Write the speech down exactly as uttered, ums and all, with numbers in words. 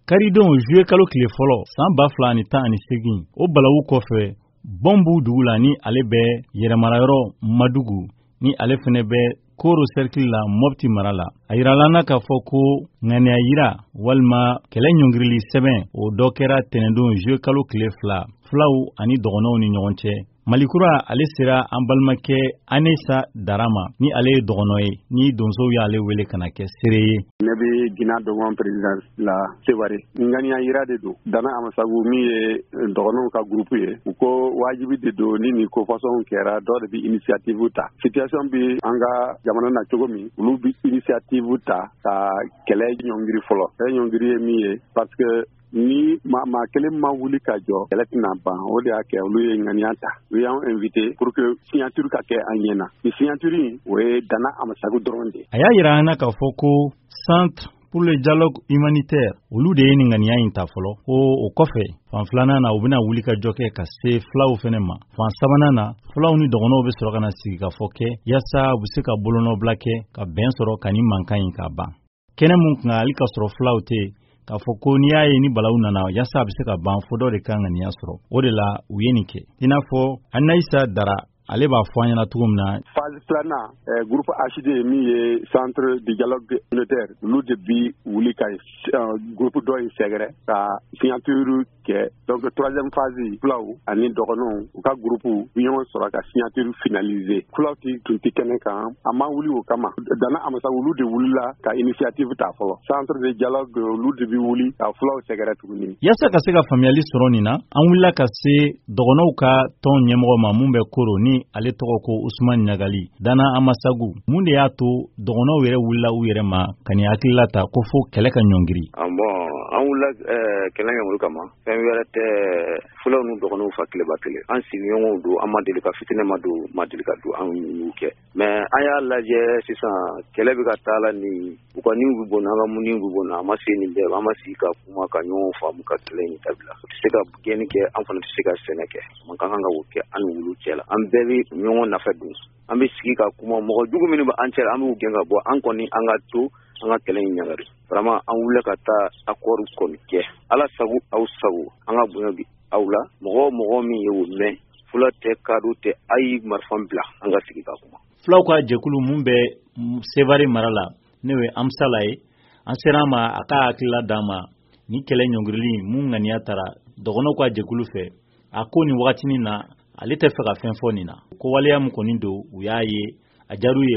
Karidenw juillet kalo tile fɔlɔ san ba fila ani tan ani segin o balawu kɔfɛ bɔnbu dugu la ni ale bɛ yɛrɛmarayɔrɔ Madugu ni ale fɛnɛ bɛ Koro cercle la Mopti mara la. A yirala k'a fɔ ko ŋaniya yira walima kɛlɛ ɲɔngirili sɛbɛn o dɔ kɛra tɛnɛndon juillet kalo tile fila fulaw ani dɔgɔnɔw ni ɲɔgɔn cɛ. Malikura ale sera an balimakɛ Anesa Darama ni ale ye dɔgɔnɔ ye ni donsow y'ale wele kana kɛ seere ye. Ne bɛ Gina dɔgɔn président la Seware. Ŋaniya yira de don. Dana Amasagu min ye dɔgɔnɔw ka groupe ye. U ko wajibi de don ni nin ko fasɔn kɛra dɔ de bi initiative ta. Situation bi an ka jamana na cogo min olu bi initiative ta ka kɛlɛ ɲɔngiri fɔlɔ. Kɛlɛ ɲɔngiri ye min ye parce que ni maa ma kelen ma wuli ka jɔ kɛlɛ tɛna ban o de y'a kɛ olu ye ŋaniya ta u y'an invité pour que signature ka kɛ an ɲɛna ni signature in o ye Dana Amasagu dɔrɔn de. A y'a yira an na k'a fɔ ko centre pour le dialogue humanitaire olu de ye nin ŋaniya in ta fɔlɔ ko o kɔfɛ fan filanan na u bɛna wuli ka jɔ kɛ ka se fulaw fɛnɛ ma fan sabanan na fulaw ni dɔgɔnɔw bɛ sɔrɔ ka na sigi ka fɔ kɛ yaasa u bɛ se ka bolonɔbila kɛ ka bɛn sɔrɔ ka ni mankan in ka ban kɛnɛ mun kan hali ka sɔrɔ fulaw tɛ k'a fɔ ko n'i y'a ye ni balawu nana yaasa a bɛ se ka ban fo dɔ de ka ŋaniya sɔrɔ o de la u ye nin kɛ i n'a fɔ Anayisa Dara ale b'a fɔ an ɲɛna cogo min na. Phase filanan groupe H D min ye centre de dialogue communautaire olu de bi wuli ka groupe dɔ in sɛgɛrɛ ka signature kɛ donc troisième phase fulaw ani dɔgɔnɔw u ka groupe u ɲɔgɔn sɔrɔ ka signature finaliser fulaw tun tɛ kɛnɛ kan a ma wuli o kama Dana Amasagu olu de wulila ka initiative ta fɔlɔ centre de dialogue olu de bi wuli ka fulaw sɛgɛrɛ tuguni. Yaasa ka se ka faamuyali sɔrɔ nin na an wulila ka se dɔgɔnɔw ka tɔn ɲɛmɔgɔ ma mun bɛ Koro ni ale tɔgɔ ko Usman Ɲagali. Dana Amasagu mun de y'a to dɔgɔnɔw yɛrɛ wulila u yɛrɛ ma ka nin hakilila ta ko fo kɛlɛ ka ɲɔngiri. Bon an wulila kɛlɛ ɲɔngiri kama fɛn wɛrɛ tɛ fulaw ni dɔgɔnɔw fa tileba kelen an sigiɲɔgɔnw don an ma deli ka fitinɛ ma don ma deli ka don an y'u kɛ mais an y'a lajɛ sisan kɛlɛ bɛ ka taa la ni u ka niw bɛ bɔ an ka muniw bɛ bɔ an ma se nin bɛɛ an ma sigi ka kuma ka ɲɔgɔn faamu ka kɛlɛ in dabila u tɛ se ka gɛnni kɛ an fana tɛ se ka sɛnɛ kɛ man kan ka o kɛ an ni wulu cɛ la an bɛɛ bɛ ɲɔgɔn nafa dun an bɛ sigi ka kuma mɔgɔ jugu minnu bɛ an cɛ an b'u gɛn ka bɔ an kɔni an ka to an ka kɛlɛ in ɲagari vraiment an wulila ka taa accord kɔni kɛ ala sago aw sago an ka bonya bi aw la mɔgɔ mɔgɔ min ye o mɛn fula tɛ kadɔ tɛ a ye marifa bila an ka sigi ka kuma. Fulaw ka jɛkulu mun bɛ Sevare mara la n'o ye Amsala ye an sera a ma a ka hakilila d'an ma ni kɛlɛ ɲɔngirili mun ŋaniya taara dɔgɔnɔw ka jɛkulu fɛ a ko nin wagatinin na ale tɛ fɛ ka fɛn fɔ nin na ko waleya mun kɔni don u y'a ye a jar'u ye